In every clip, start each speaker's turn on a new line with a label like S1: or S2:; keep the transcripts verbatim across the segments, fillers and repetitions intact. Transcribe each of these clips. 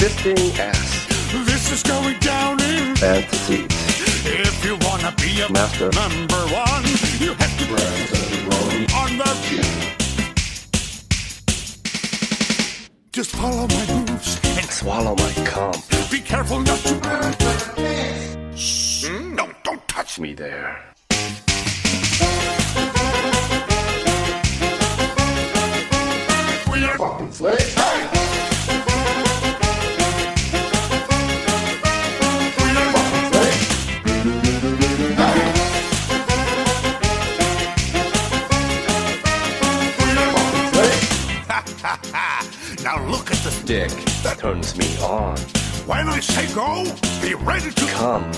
S1: Existing ass.
S2: This is going down in
S1: Fantasies.
S2: If you wanna be a
S1: Master.
S2: number one, you have to on the. Just follow my moves and
S1: Swallow my cum.
S2: be careful not to. Shh. No, don't touch me.
S1: Me there.
S2: We are fucking slaves. Hey! We are fucking slaves. Hey! We are fucking slaves. Ha ha ha! Now look at this
S1: Dick that turns me on.
S2: When I say go, be ready to
S1: Come.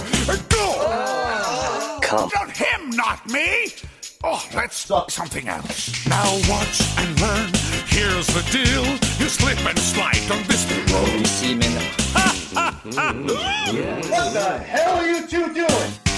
S2: go.
S1: Come.
S2: Not him, not me. Oh, let's do something else. Now watch and learn. Here's the deal. You slip and slide on this.
S3: Semen.
S2: Ha ha ha!
S4: What the hell are you two doing?